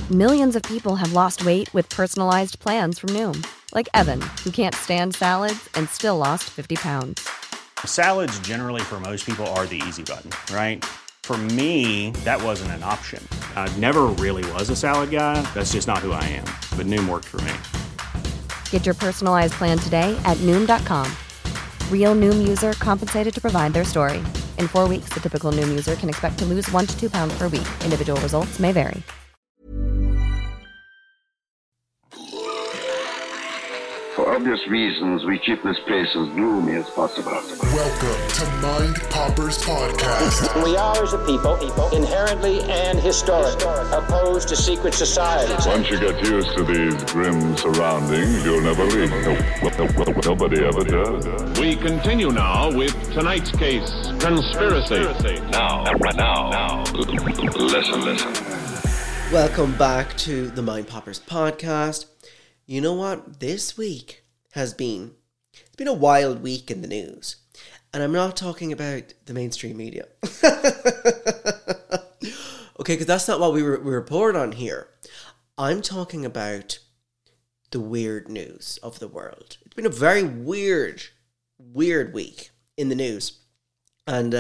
Millions of people have lost weight with personalized plans from Noom. Like Evan, who can't stand salads and still lost 50 pounds. Salads generally for most people are the easy button, right? For me, that wasn't an option. I never really was a salad guy. That's just not who I am. But Noom worked for me. Get your personalized plan today at Noom.com. Real Noom user compensated to provide their story. In 4 weeks, the typical Noom user can expect to lose 1 to 2 pounds per week. Individual results may vary. For obvious reasons, we keep this place as gloomy as possible. Welcome to Mind Poppers Podcast. We are, as a people inherently and historically opposed to secret societies. Once you get used to these grim surroundings, you'll never leave. Nobody ever does. We continue now with tonight's case, Conspiracy. Now, listen. Welcome back to the Mind Poppers Podcast. You know what? This week it's been a wild week in the news. And I'm not talking about the mainstream media. Okay, because that's not what we report on here. I'm talking about the weird news of the world. It's been a very weird week in the news. And,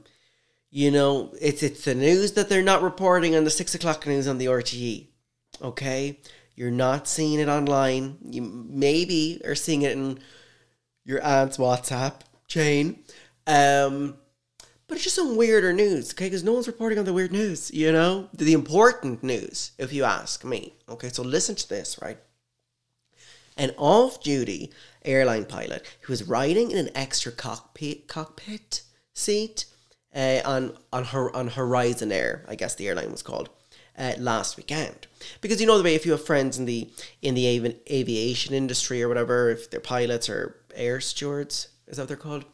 it's the news that they're not reporting on the 6 o'clock news on the RTE. Okay? You're not seeing it online. You maybe are seeing it in your aunt's WhatsApp chain. But it's just some weirder news, okay? Because no one's reporting on the weird news, you know? The important news, if you ask me. Okay, so listen to this, right? An off-duty airline pilot who was riding in an extra cockpit seat on Horizon Air, I guess the airline was called, last weekend. Because you know the way, if you have friends in the aviation industry or whatever, if they're pilots or air stewards, is that what they're called?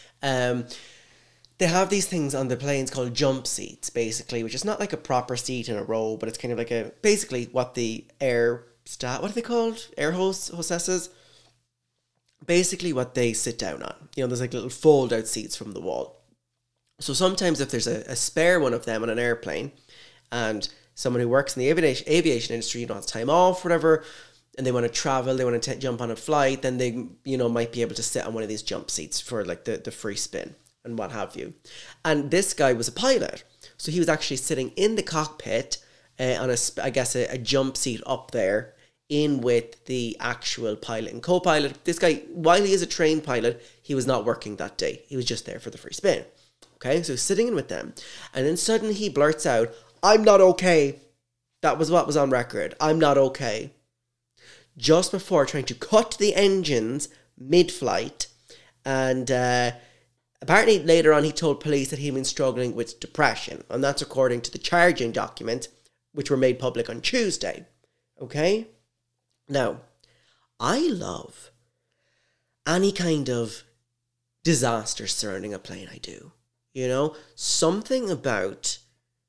They have these things on the planes called jump seats, basically, which is not like a proper seat in a row, but it's kind of like basically what the what are they called? Air hostesses? Basically what they sit down on. You know, there's like little fold out seats from the wall. So sometimes if there's a spare one of them on an airplane, and someone who works in the aviation industry, has time off, whatever, and they want to travel, they want to jump on a flight, then they, might be able to sit on one of these jump seats for like the free spin and what have you. And this guy was a pilot, so he was actually sitting in the cockpit on a jump seat up there in with the actual pilot and co-pilot. This guy, while he is a trained pilot, he was not working that day. He was just there for the free spin. Okay, so sitting in with them, and then suddenly he blurts out, "I'm not okay." That was what was on record. "I'm not okay." Just before trying to cut the engines mid-flight. And apparently later on he told police that he'd been struggling with depression. And that's according to the charging documents, which were made public on Tuesday. Okay? Now, I love any kind of disaster surrounding a plane, I do. Something about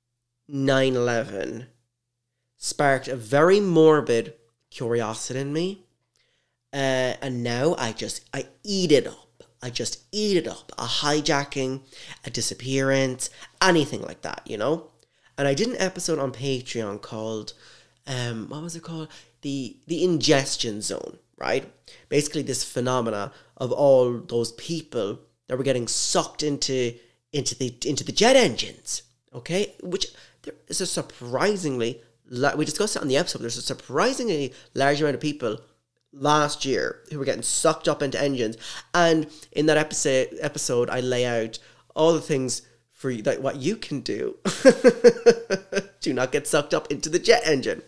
9/11 sparked a very morbid curiosity in me. And now I eat it up. I just eat it up. A hijacking, a disappearance, anything like that, And I did an episode on Patreon called, what was it called? The ingestion zone, right? Basically this phenomena of all those people that were getting sucked into the jet engines, okay? Which there is a surprisingly, we discussed it on the episode, there's a surprisingly large amount of people last year who were getting sucked up into engines. And in that episode, I lay out all the things for you, like what you can do to not get sucked up into the jet engine.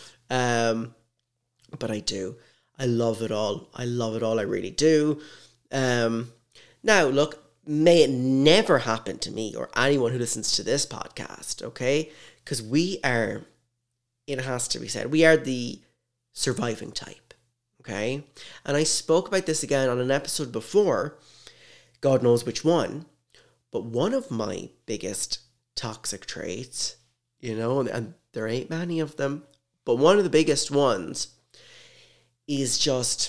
But I do. I love it all. I really do. Now, look, may it never happen to me or anyone who listens to this podcast, okay? Because it has to be said, we are the surviving type, okay? And I spoke about this again on an episode before, God knows which one, but one of my biggest toxic traits, and there ain't many of them, but one of the biggest ones is just,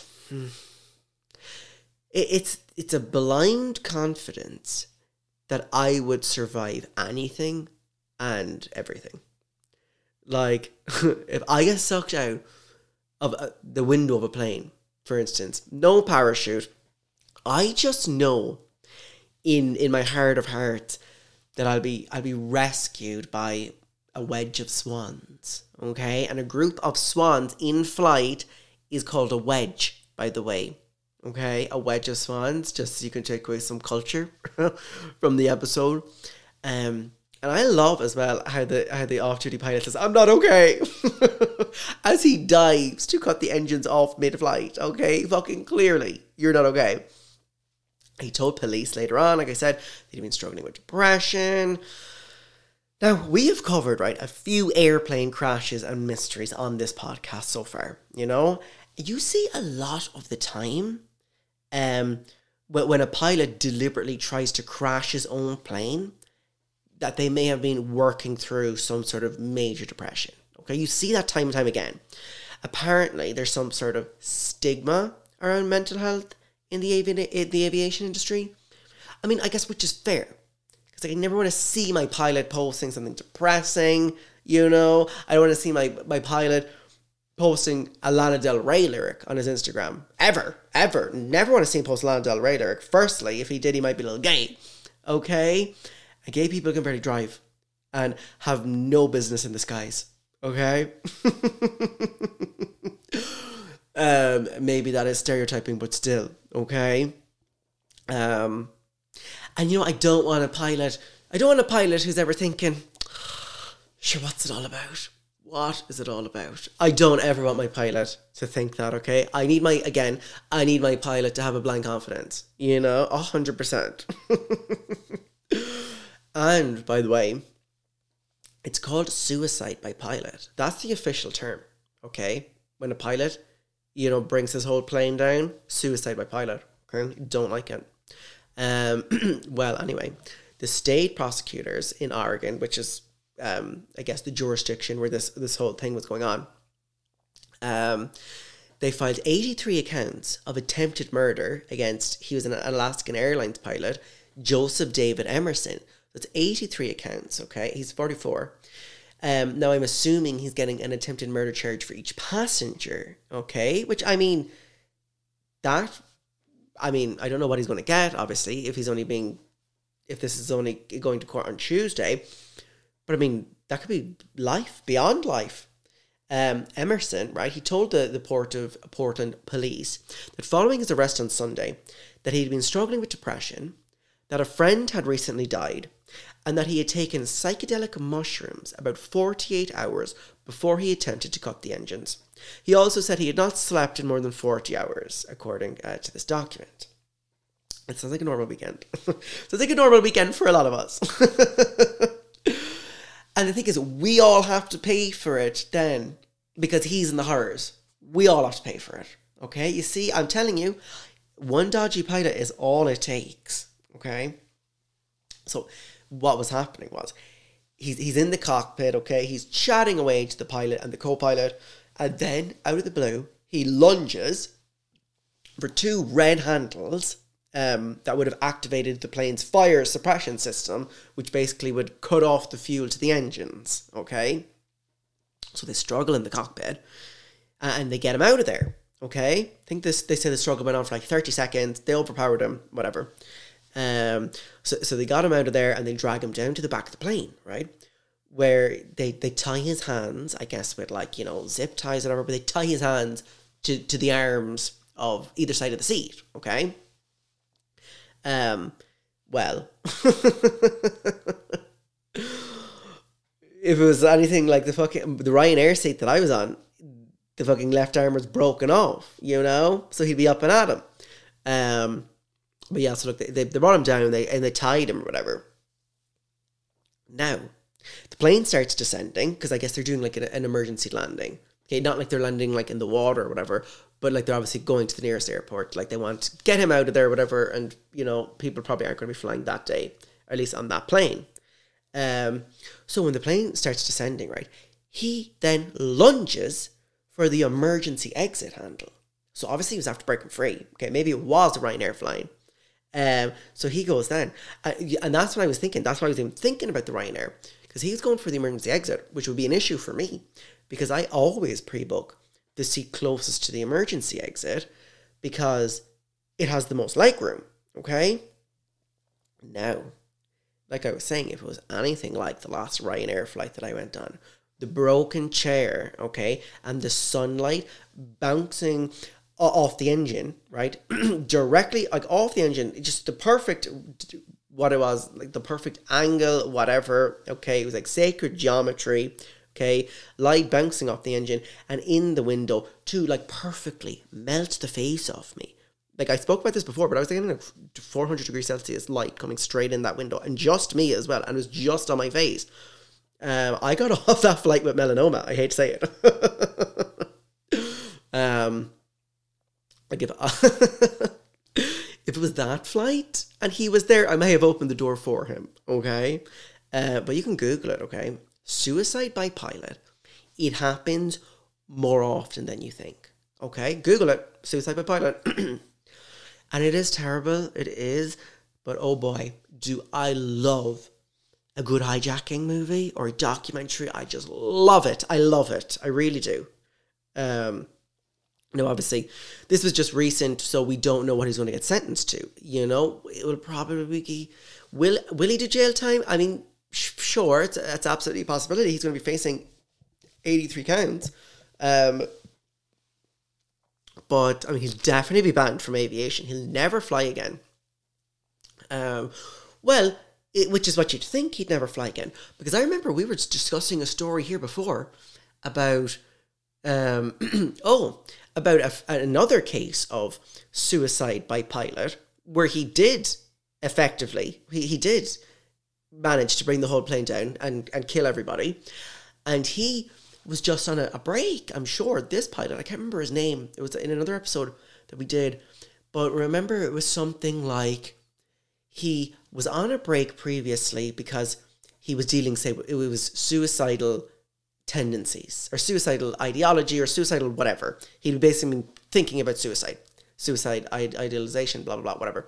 it's a blind confidence that I would survive anything and everything. Like, if I get sucked out of the window of a plane, for instance, no parachute, I just know in my heart of hearts that I'll be rescued by a wedge of swans, okay? And a group of swans in flight is called a wedge, by the way, okay? A wedge of swans, just so you can take away some culture from the episode. And I love as well how the off-duty pilot says, "I'm not okay," as he dives to cut the engines off mid-flight, okay? Fucking clearly, you're not okay. He told police later on, like I said, that he'd been struggling with depression. Now, we have covered, right, a few airplane crashes and mysteries on this podcast so far, you know? You see a lot of the time when a pilot deliberately tries to crash his own plane, that they may have been working through some sort of major depression, okay? You see that time and time again. Apparently, there's some sort of stigma around mental health in the aviation industry. I mean, I guess which is fair. Because I never want to see my pilot posting something depressing, you know. I don't want to see my pilot posting a Lana Del Rey lyric on his Instagram. Ever. Never want to see him post a Lana Del Rey lyric. Firstly, if he did, he might be a little gay. Okay? And gay people can barely drive and have no business in the skies. Okay? Maybe that is stereotyping, but still, okay? And you know, I don't want a pilot who's ever thinking, sure, what's it all about? What is it all about? I don't ever want my pilot to think that, okay? I need my pilot to have a blind confidence, you know, 100%. And, by the way, it's called suicide by pilot. That's the official term, okay? When a pilot, you know, brings his whole plane down, suicide by pilot, okay? Don't like it. Well, anyway, the state prosecutors in Oregon, which is, I guess, the jurisdiction where this whole thing was going on, they filed 83 accounts of attempted murder against, he was an Alaskan Airlines pilot, Joseph David Emerson. That's 83 accounts, okay? He's 44. Now, I'm assuming he's getting an attempted murder charge for each passenger, okay? Which, I don't know what he's going to get, obviously, if this is only going to court on Tuesday. But, I mean, that could be life, beyond life. Emerson, right, he told the Port of Portland police that following his arrest on Sunday, that he'd been struggling with depression, that a friend had recently died, and that he had taken psychedelic mushrooms about 48 hours before he attempted to cut the engines. He also said he had not slept in more than 40 hours, according to this document. It sounds like a normal weekend. Sounds like a normal weekend for a lot of us. And the thing is, we all have to pay for it then, because he's in the horrors. We all have to pay for it, okay? You see, I'm telling you, one dodgy pilot is all it takes, okay? So what was happening was, he's in the cockpit, okay? He's chatting away to the pilot and the co-pilot, and then, out of the blue, he lunges for two red handles that would have activated the plane's fire suppression system, which basically would cut off the fuel to the engines, okay? So they struggle in the cockpit, and they get him out of there, okay? I think they said the struggle went on for like 30 seconds, they overpowered him, whatever. So they got him out of there, and they drag him down to the back of the plane, right? Where they tie his hands, I guess, with like, you know, zip ties or whatever, but they tie his hands to the arms of either side of the seat, okay? Well, if it was anything like the Ryanair seat that I was on, the fucking left arm was broken off, you know? So he'd be up and at him. But yeah, so look, they brought him down and they tied him or whatever. Now, the plane starts descending, because I guess they're doing like an emergency landing. Okay, not like they're landing like in the water or whatever, but like they're obviously going to the nearest airport. Like they want to get him out of there or whatever, and, you know, people probably aren't going to be flying that day, or at least on that plane. So when the plane starts descending, right, he then lunges for the emergency exit handle. So obviously he was after breaking free. Okay, maybe it was the Ryanair flying. So he goes then. And that's what I was thinking. That's why I was even thinking about the Ryanair. because he was going for the emergency exit, which would be an issue for me because I always pre-book the seat closest to the emergency exit because it has the most legroom, okay? Now, like I was saying, if it was anything like the last Ryanair flight that I went on, the broken chair, okay, and the sunlight bouncing off the engine, right, directly, like off the engine, just the perfect, what it was, like the perfect angle, whatever, okay, it was like sacred geometry, okay, light bouncing off the engine, and in the window to like perfectly melt the face off me. Like I spoke about this before, but I was getting like 400 degrees Celsius light coming straight in that window, and just me as well, and it was just on my face. I got off that flight with melanoma. I hate to say it. Like if it was that flight and he was there, I may have opened the door for him. Okay, but you can Google it. Okay, suicide by pilot. It happens more often than you think. Okay, Google it. Suicide by pilot. And it is terrible. It is, but oh boy, do I love a good hijacking movie or a documentary. I just love it. I love it. I really do. No, obviously, this was just recent, so we don't know what he's going to get sentenced to. You know, it will probably be... Will he do jail time? I mean, sure, it's absolutely a possibility. He's going to be facing 83 counts. But, I mean, he'll definitely be banned from aviation. He'll never fly again. Which is what you'd think, he'd never fly again. Because I remember we were discussing a story here before about another case of suicide by pilot where he did effectively, he did manage to bring the whole plane down and kill everybody. And he was just on a break, I'm sure. This pilot, I can't remember his name. It was in another episode that we did. But remember, it was something like he was on a break previously because he was dealing, say, it was suicidal tendencies or suicidal ideology or suicidal whatever. He'd basically been thinking about suicide idealization, blah, blah, blah, whatever.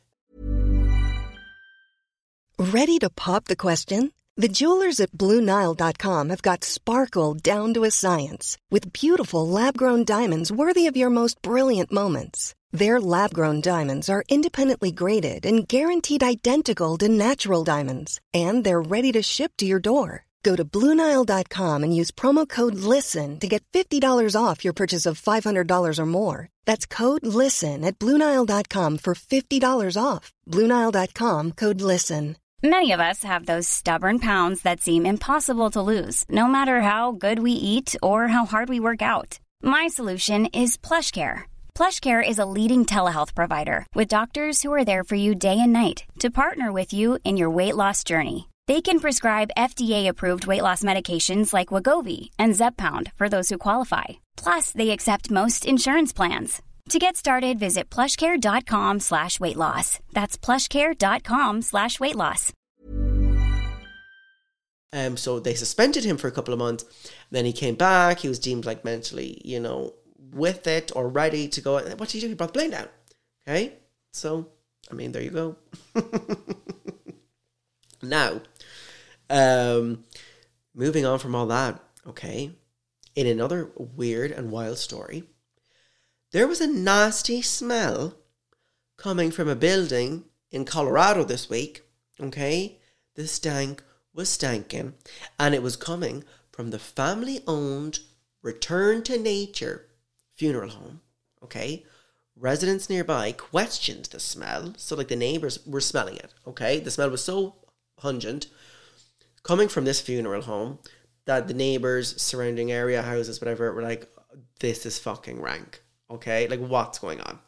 Ready to pop the question? The jewelers at BlueNile.com have got sparkle down to a science with beautiful lab-grown diamonds worthy of your most brilliant moments. Their lab-grown diamonds are independently graded and guaranteed identical to natural diamonds, and they're ready to ship to your door. Go to BlueNile.com and use promo code LISTEN to get $50 off your purchase of $500 or more. That's code LISTEN at BlueNile.com for $50 off. BlueNile.com, code LISTEN. Many of us have those stubborn pounds that seem impossible to lose, no matter how good we eat or how hard we work out. My solution is PlushCare. PlushCare is a leading telehealth provider with doctors who are there for you day and night to partner with you in your weight loss journey. They can prescribe FDA-approved weight loss medications like Wegovy and Zepbound for those who qualify. Plus, they accept most insurance plans. To get started, visit plushcare.com/weightloss. That's plushcare.com/weightloss. So they suspended him for a couple of months. Then he came back. He was deemed like mentally, with it or ready to go. What did he do? He brought the plane down. Okay? So, I mean, there you go. Now, moving on from all that, okay, in another weird and wild story, there was a nasty smell coming from a building in Colorado this week, okay? The stank was stanking, and it was coming from the family-owned Return to Nature funeral home, okay? Residents nearby questioned the smell, so like the neighbours were smelling it, okay? The smell was so pungent coming from this funeral home that the neighbours, surrounding area, houses, whatever, were like, this is fucking rank. Okay, like what's going on?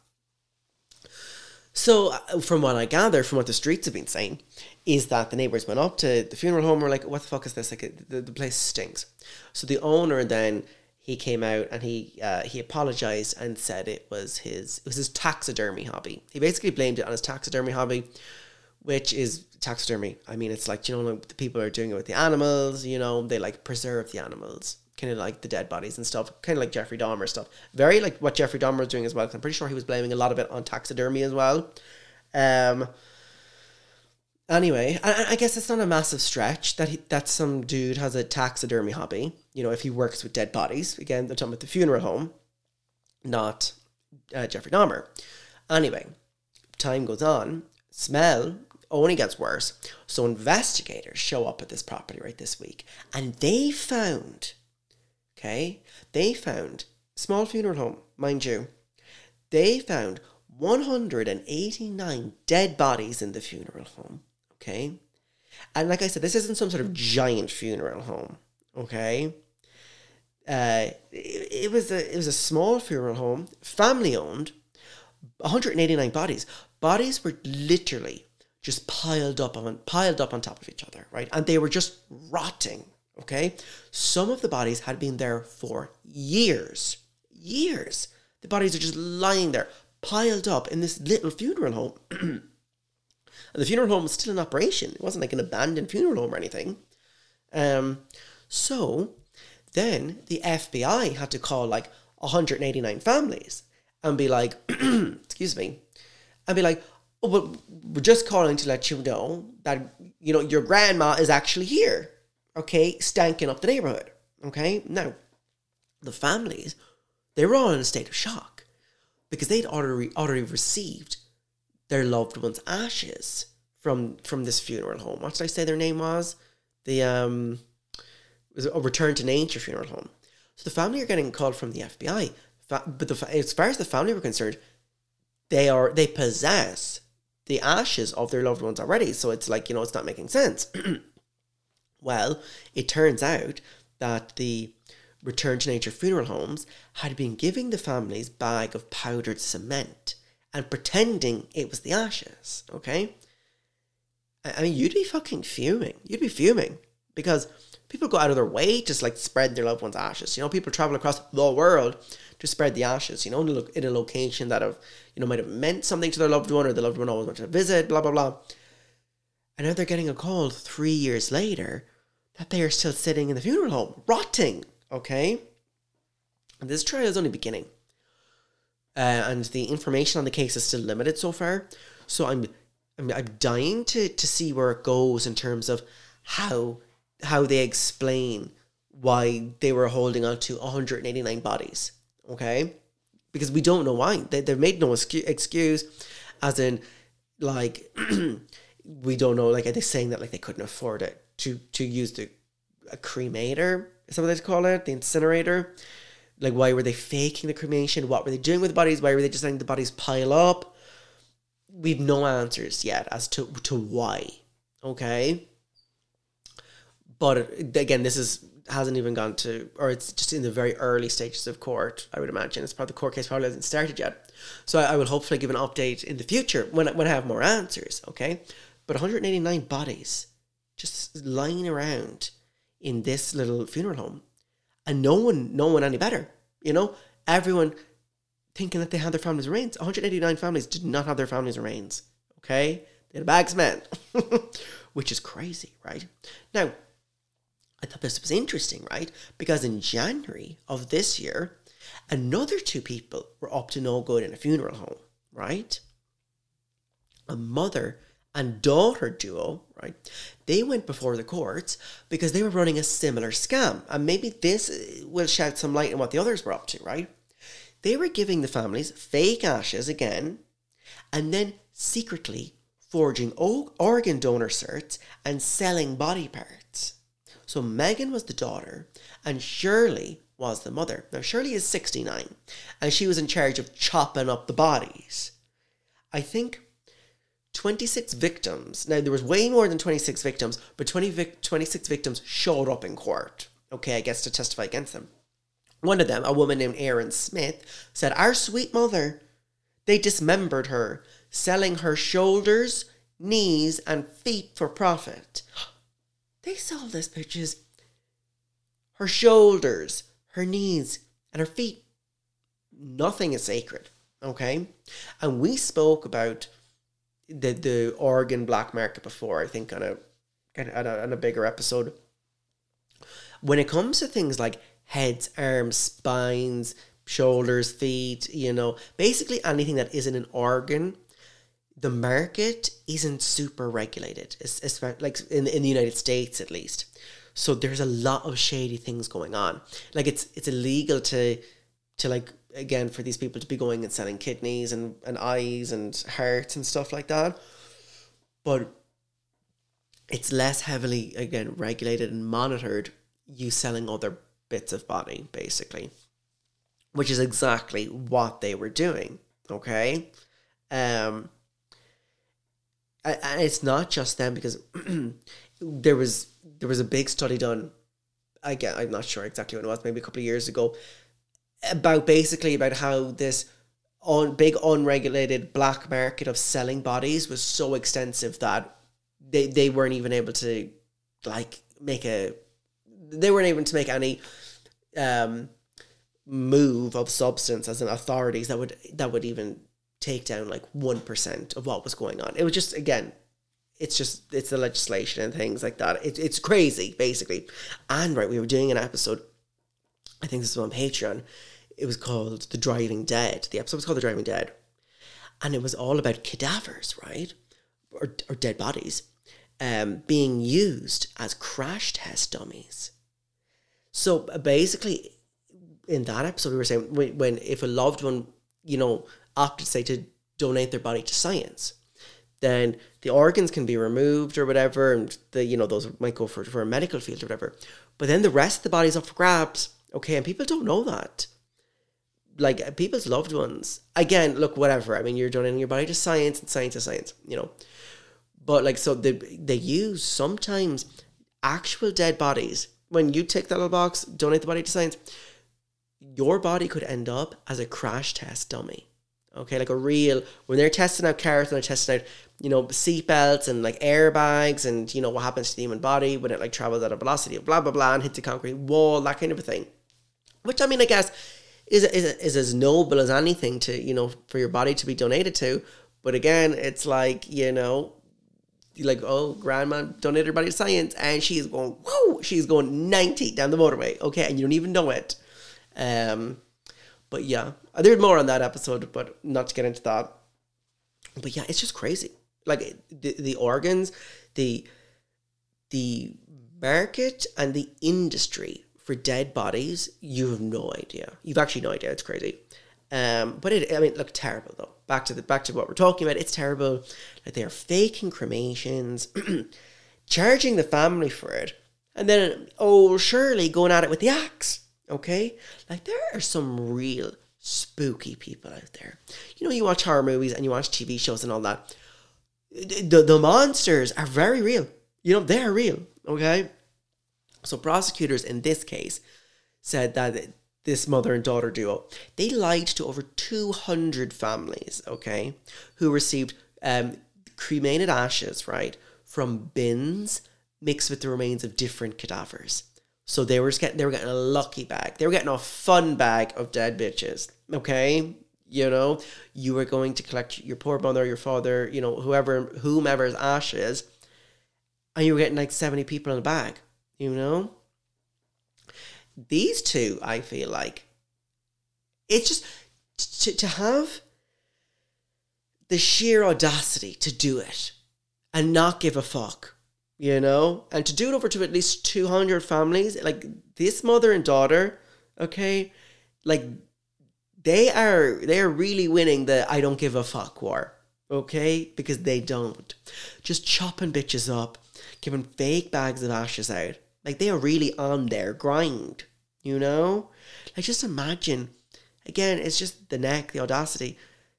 So from what I gather, from what the streets have been saying, is that the neighbours went up to the funeral home and were like, what the fuck is this? Like the place stinks. So the owner then, he came out and he apologised and said it was his taxidermy hobby. He basically blamed it on his taxidermy hobby, which is taxidermy. I mean, it's like, like the people are doing it with the animals, they like preserve the animals. Kind of like the dead bodies and stuff, kind of like Jeffrey Dahmer stuff. Very like what Jeffrey Dahmer was doing as well, because I'm pretty sure he was blaming a lot of it on taxidermy as well. Anyway, I guess it's not a massive stretch that some dude has a taxidermy hobby. You know, if he works with dead bodies. Again, they're talking about the funeral home, not Jeffrey Dahmer. Anyway, time goes on. Smell only gets worse. So investigators show up at this property right this week. And they found, small funeral home, mind you. They found 189 dead bodies in the funeral home. Okay. And like I said, this isn't some sort of giant funeral home. Okay. It was a small funeral home, family owned, 189 bodies. Bodies were literally just piled up on top of each other, right? And they were just rotting. Okay. Some of the bodies had been there for years. The bodies are just lying there, piled up in this little funeral home. And the funeral home was still in operation. It wasn't like an abandoned funeral home or anything. So then the FBI had to call like 189 families and be like, excuse me, and be like, oh, well, we're just calling to let you know that, you know, your grandma is actually here, okay, stanking up the neighborhood, okay? Now, the families, they were all in a state of shock because they'd already received their loved one's ashes from this funeral home. What did I say their name was? It was a Return to Nature funeral home. So the family are getting called from the FBI, but as far as the family were concerned, they possess the ashes of their loved ones already. So it's like, you know, it's not making sense. Well, it turns out that the Return to Nature funeral homes had been giving the families bag of powdered cement and pretending it was the ashes, okay? I mean, you'd be fucking fuming. You'd be fuming because people go out of their way to like spread their loved ones' ashes. You know, people travel across the world to spread the ashes, you know, in a location that might have meant something to their loved one or the loved one always wanted to visit, blah, blah, blah. And now they're getting a call 3 years later that they are still sitting in the funeral home, rotting, okay? And this trial is only beginning. And the information on the case is still limited so far. So I'm dying to see where it goes in terms of how they explain why they were holding on to 189 bodies, okay? Because we don't know why. They've made no excuse, as in, like, we don't know, like, are they saying that, like, they couldn't afford it to use a cremator? Is that what they call it? The incinerator? Like, why were they faking the cremation? What were they doing with the bodies? Why were they just letting the bodies pile up? We've no answers yet as to why, okay? But again, this hasn't even gone to, or it's just in the very early stages of court, I would imagine. It's probably the court case probably hasn't started yet. So I will hopefully give an update in the future when I have more answers, okay? But 189 bodies just lying around in this little funeral home. And no one any better, you know? Everyone thinking that they had their families' remains. 189 families did not have their families' remains, okay? They had bags men, which is crazy, right? Now, I thought this was interesting, right? Because in January of this year, another 2 people were up to no good in a funeral home, right? A mother and daughter duo, right? They went before the courts because they were running a similar scam. And maybe this will shed some light on what the others were up to, right? They were giving the families fake ashes again, and then secretly forging organ donor certs and selling body parts. So Megan was the daughter and Shirley was the mother. Now Shirley is 69 and she was in charge of chopping up the bodies. I think 26 victims. Now there was way more than 26 victims, but 26 victims showed up in court. Okay, I guess to testify against them. One of them, a woman named Erin Smith, said, "Our sweet mother, they dismembered her, selling her shoulders, knees and feet for profit." They sold this bitches. Her shoulders, her knees, and her feet. Nothing is sacred, okay? And we spoke about the organ black market before, I think, on a bigger episode. When it comes to things like heads, arms, spines, shoulders, feet, you know, basically anything that isn't an organ, the market isn't super regulated, especially like in the United States at least. So there's a lot of shady things going on. Like it's illegal to like, again, for these people to be going and selling kidneys and eyes and hearts and stuff like that. But it's less heavily, again, regulated and monitored, you selling other bits of body, basically. Which is exactly what they were doing, okay? And it's not just them, because there was a big study done, again, I'm not sure exactly when it was, maybe a couple of years ago, about how this big unregulated black market of selling bodies was so extensive that they weren't even able to make any move of substance as an authorities that would even take down like 1% of what was going on. It was just, again, it's the legislation and things like that. It's crazy, basically. And right, we were doing an episode, I think this was on Patreon. It was called The Driving Dead. The episode was called The Driving Dead. And it was all about cadavers, right? Or dead bodies being used as crash test dummies. So basically, in that episode, we were saying if a loved one, opted, say, to donate their body to science, then the organs can be removed or whatever, and those might go for a medical field or whatever. But then the rest of the body's up for grabs, okay? And people don't know that. Like, people's loved ones, again, look, whatever. I mean, you're donating your body to science, and science is science, But like, so they use sometimes actual dead bodies. When you tick that little box, donate the body to science, your body could end up as a crash test dummy. Okay, like when they're testing out cars and they're testing out, seatbelts and like airbags and, what happens to the human body when it like travels at a velocity of blah, blah, blah, and hits a concrete wall, that kind of a thing. Which, I mean, I guess is as noble as anything to, for your body to be donated to. But again, it's like, like, oh, grandma donated her body to science and she's going 90 down the motorway, okay, and you don't even know it. But yeah, there's more on that episode, but not to get into that. But yeah, it's just crazy. Like the organs, the market and the industry for dead bodies, you have no idea. You've actually no idea. It's crazy. But look, terrible though. Back to what we're talking about. It's terrible. Like, they are faking cremations, charging the family for it, and then Shirley going at it with the axe. Okay, like, there are some real spooky people out there. You watch horror movies and you watch TV shows and all that. The monsters are very real. They're real. Okay, so prosecutors in this case said that this mother and daughter duo, they lied to over 200 families, okay, who received cremated ashes, right, from bins mixed with the remains of different cadavers. So they were getting a lucky bag. They were getting a fun bag of dead bitches, okay? You were going to collect your poor mother, your father, whomever's ashes, and you were getting like 70 people in a bag, These two, I feel like, it's just to have the sheer audacity to do it and not give a fuck, and to do it over to at least 200 families, like this mother and daughter, okay, like they are really winning the I don't give a fuck war, okay, because they don't. Just chopping bitches up, giving fake bags of ashes out, like they are really on their grind, like, just imagine, again, it's just the neck, the audacity,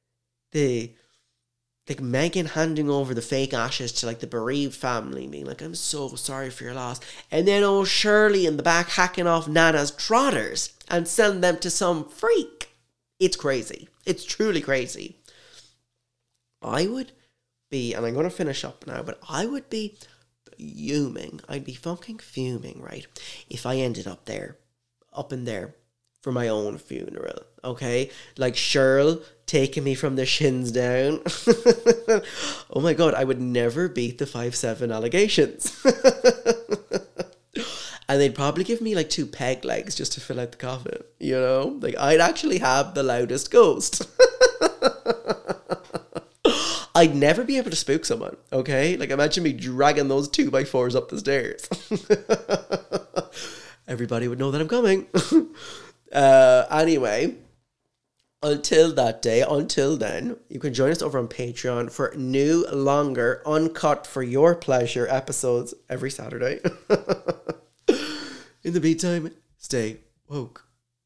like Meghan handing over the fake ashes to like the bereaved family, being like, I'm so sorry for your loss. And then Shirley in the back hacking off Nana's trotters and selling them to some freak. It's crazy. It's truly crazy. I would be, and I'm going to finish up now, but I would be fuming. I'd be fucking fuming, right? If I ended up in there for my own funeral, okay? Like Cheryl taking me from the shins down. Oh my God, I would never beat the 5'7" allegations. And they'd probably give me like 2 peg legs just to fill out the coffin, Like, I'd actually have the loudest ghost. I'd never be able to spook someone, okay? Like, imagine me dragging those 2x4s up the stairs. Everybody would know that I'm coming. Anyway, until that day, until then, you can join us over on Patreon for new, longer, uncut for your pleasure episodes every Saturday. In the meantime, stay woke.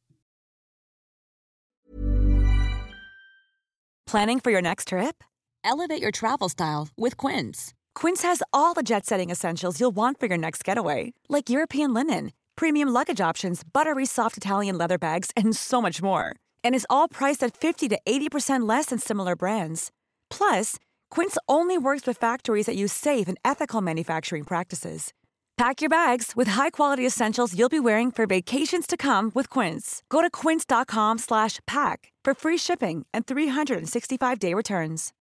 Planning for your next trip? Elevate your travel style with Quince. Quince has all the jet-setting essentials you'll want for your next getaway, like European linen, premium luggage options, buttery soft Italian leather bags, and so much more. And is all priced at 50 to 80% less than similar brands. Plus, Quince only works with factories that use safe and ethical manufacturing practices. Pack your bags with high-quality essentials you'll be wearing for vacations to come with Quince. Go to quince.com/pack for free shipping and 365-day returns.